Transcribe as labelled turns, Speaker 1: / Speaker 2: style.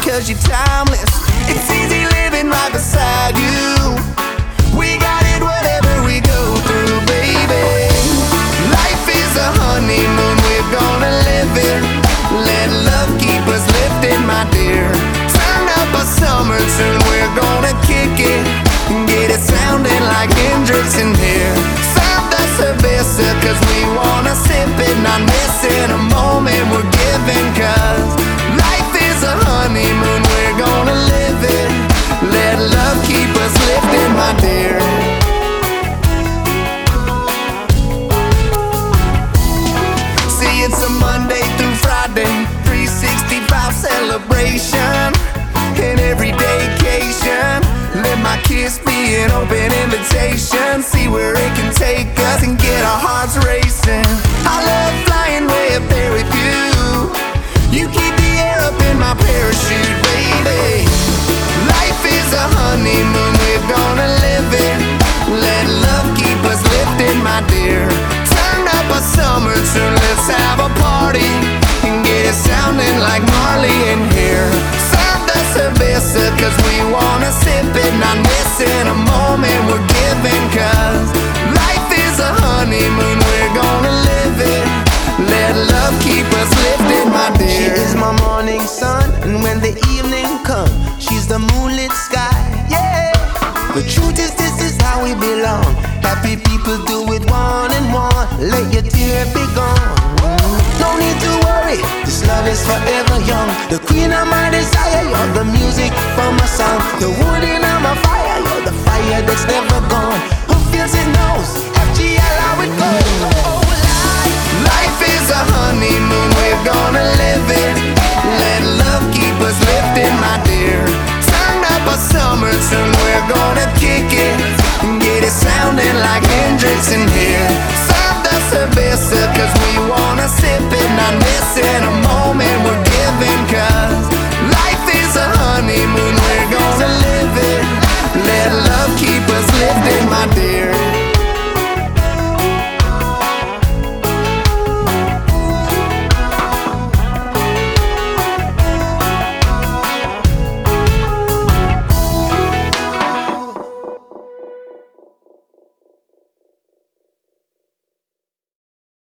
Speaker 1: cause you're timeless. It's easy living right beside you. We got it whatever we go through, baby. Life is a honeymoon, we're gonna live it. Let love keep us lifted, my dear. Turn up a summer tune, we're gonna kick it. Get it sounding like Hendrix in here. Serve the cerveza cause we wanna sip it. Not missing a moment we're giving, cause life is a honeymoon, we're gonna live it. Let love keep us lifted, my dear. See, it's a Monday through Friday, 365 celebration. And every vacation, let my kiss be an open invitation. See where it can take us and get our hearts racing. I love flying way up there with you. You keep the air up in my parachute, baby. Life is a honeymoon, we're gonna live it. Let love keep us lifted, my dear. Turn up a summer tune, let's have a party and get it sounding like Marley in here. Serve the cerveza cause we wanna sip it. Not missing a moment we're giving, cause life is a honeymoon, we're gonna live it. Let love keep us lifted, my dear.
Speaker 2: She is my morning sun, and when the evening comes, she's the moonlit sky, yeah. The truth is, this is how we belong. Happy people do it one and one. Let your tear be gone. No need to worry, this love is forever young. The queen of my desire, you're the music from my song. The wood in my fire, you're the fire that's never gone. Who feels it knows, FGL how it goes.
Speaker 1: Life is a honeymoon, we're gonna live it. Let love keep us lifted, my dear. Turn up a summer tune, we're gonna kick it and get it sounding like Hendrix in here.